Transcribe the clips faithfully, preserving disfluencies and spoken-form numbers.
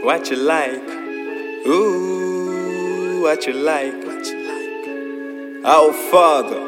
What you like? Ooh, what you like? What you like? Our Father.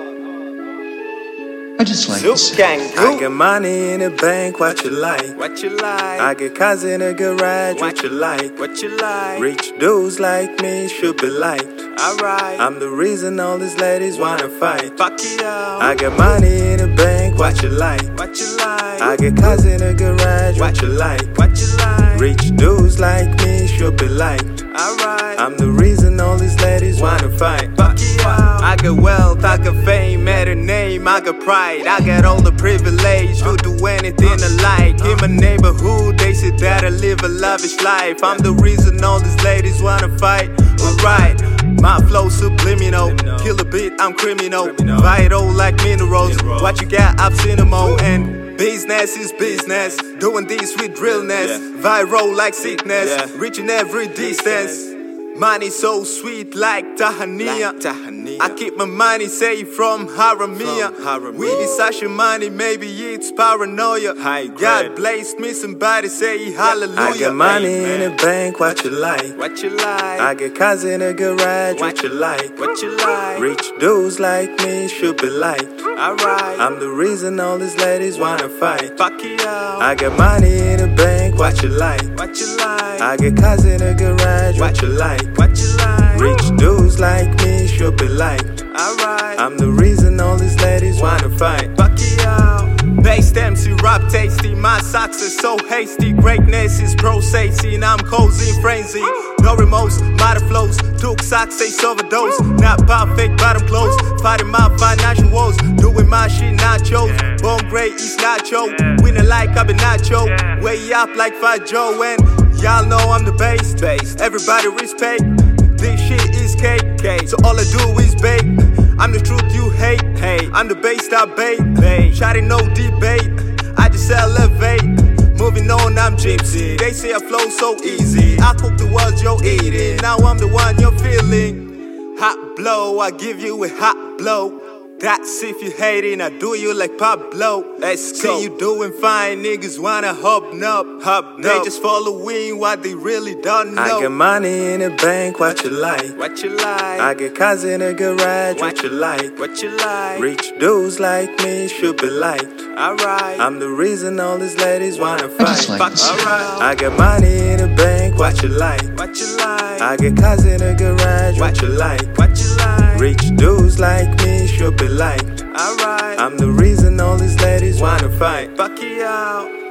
I just like to say. I get money in the bank, what you like? What you like? I get cars in the garage, what you like? What you like? Rich dudes like me should be liked. Alright. I'm the reason all these ladies wanna fight. Fuck you out. I get money in the bank, what you like? What you like? I get cars in the garage, what you like? What you like? Rich dudes like me should be liked. Alright. I'm the reason all these ladies wanna fight. Fuck you out. I got wealth, I got fame, made a name, I got pride. I got all the privilege to do anything I like. In my neighborhood, they say that I live a lavish life. I'm the reason all these ladies wanna fight. Alright. My flow subliminal, kill a beat, I'm criminal. Vital like minerals, what you got, I've seen them all. And business is business, doing this with realness. Viral like sickness, reaching every distance. Money so sweet like Tahania. I keep my money safe from Haramia. With this such money, maybe it's paranoia. God blessed me, somebody say hallelujah. I get money in the bank, what you like? What you like? I get cars in the garage, what you like? What you like? Rich dudes like me should be liked. Alright. I'm the reason all these ladies wanna fight. Fuck you out. I get money in the bank, what you like? What you like? I get cars in the garage, what you like? What you like? Rich dudes like me should be liked. Alright. I'm the reason all these ladies wanna fight. Fuck you out. Bass Dempsey, rap tasty. My success so hasty. Greatness is processing. I'm cozy in frenzy. No remorse, matter flows. Took success overdose. Not perfect, but I'm close. Fighting my financial woes. Doing my shit nachos. Born great, it's nacho. Winning like I've been nacho. Way up like Fat Joe. And y'all know I'm the base. Everybody respect. This shit is cake. So all I do is bake. I'm the truth you hate. Hey, I'm the base that bait. Shawty no debate. I just elevate. Moving on, I'm gypsy. They say I flow so easy. I cook the world you're eating. Now I'm the one you're feeling. Hot blow, I give you a hot blow. That's if you hating, I do you like Pablo. Let's go. See you doing fine, niggas wanna hop up, hop They just following what they really don't know. I get money in the bank, what you like? What you like? I get cars in the garage, what you like? What you like? Rich dudes like me should be liked. Alright. I'm the reason all these ladies wanna fight. I just like to say. Alright. I get money in the bank, what you like? What you like? I get cars in the garage, what you like? What you like? Rich dudes like me should be liked. Alright. I'm the reason all these ladies wanna fight. Fuck you out.